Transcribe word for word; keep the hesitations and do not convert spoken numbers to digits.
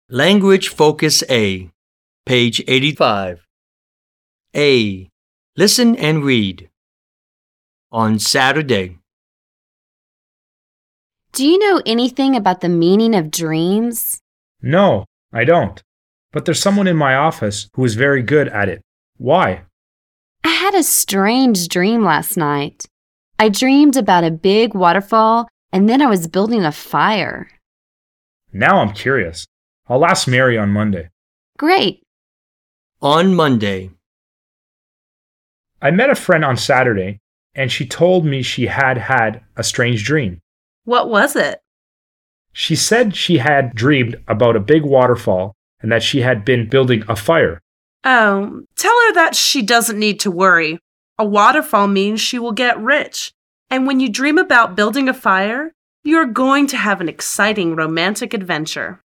Language Focus A, page eighty-five. A. Listen and read. On Saturday. Do you know anything about the meaning of dreams? No, I don't. But there's someone in my office who is very good at it. Why? I had a strange dream last night. I dreamed about a big waterfall, and then I was building a fire. Now I'm curious. I'll ask Mary on Monday. Great. On Monday. I met a friend on Saturday, and she told me she had had a strange dream. What was it? She said she had dreamed about a big waterfall and that she had been building a fire. Oh, tell her that she doesn't need to worry. A waterfall means she will get rich. And when you dream about building a fire, you're going to have an exciting romantic adventure.